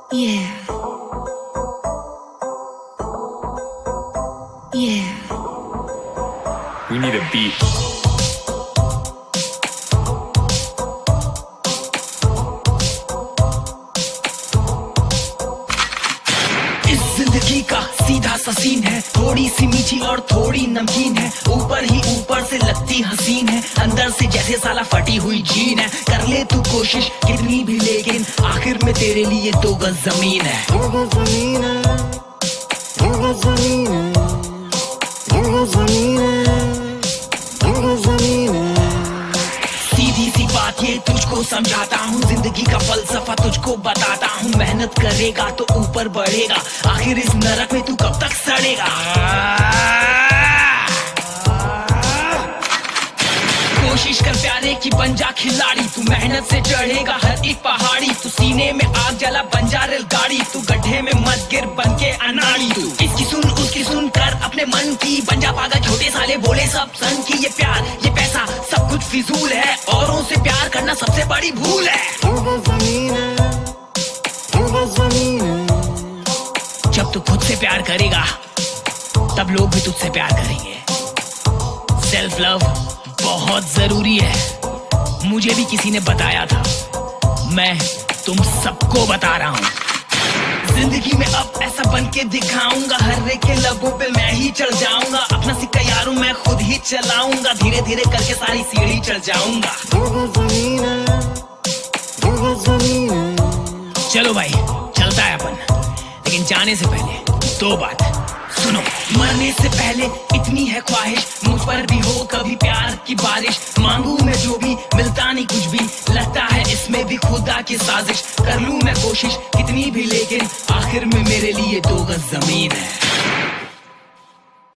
Yeah. Yeah. We need a beat. इस जिंदगी का सीधा सा सीन है, थोड़ी सी मीठी और थोड़ी नमकीन है। ऊपर ही ऊपर से लगती हसीन है, अंदर से जैसे साला फटी हुई जीन है। कर ले तू कोशिश कितनी भी, लेकिन आखिर में तेरे लिए 2 गज जमीन है। 2 गज जमीन है, 2 गज जमीन है, 2 गज जमीन है, 2 गज जमीन है। सीधी सी बात ये तुझको समझाता हूँ, जिंदगी का फलसफा तुझको बताता हूँ। मेहनत करेगा तो ऊपर बढ़ेगा, आखिर इस नरक में तू कब तक सड़ेगा। कोशिश कर प्यारे की बन जा खिलाड़ी, तू मेहनत से चढ़ेगा हर एक पहाड़ी। तू सीने में आग जला बन जा रेलगाड़ी, तू गड्ढे में मत गिर बन के अनाड़ी। तू इसकी सुन उसकी सुन कर अपने मन की, बन जा पागल छोटे साले बोले सब सन की। ये प्यार ये पैसा सब कुछ फिजूल है, औरों से प्यार करना सबसे बड़ी भूल है। 2 गज जमीन है, 2 गज जमीन है। जब तू खुद से प्यार करेगा तब लोग भी तुझसे प्यार करेंगे। सेल्फ लव बहुत जरूरी है, मुझे भी किसी ने बताया था, मैं तुम सबको बता रहा हूँ। जिंदगी में अब ऐसा बन के दिखाऊंगा, हर एक के लबों पे मैं ही चढ़ जाऊंगा। अपना सिक्का यारों मैं खुद ही चलाऊंगा, धीरे धीरे करके सारी सीढ़ी चढ़ जाऊंगा। 2 गज जमीन है, 2 गज जमीन है। चलो भाई चलता है अपन, लेकिन जाने से पहले 2 बात सुनो। मरने से पहले इतनी है ख्वाहिश, मुझ पर भी हो कभी प्यार की बारिश। मांगू मैं जो भी मिलता नहीं कुछ भी, लगता है इसमें भी खुदा की साजिश। कर लूं मैं कोशिश कितनी भी, लेकिन आखिर में मेरे लिए 2 गज जमीन है।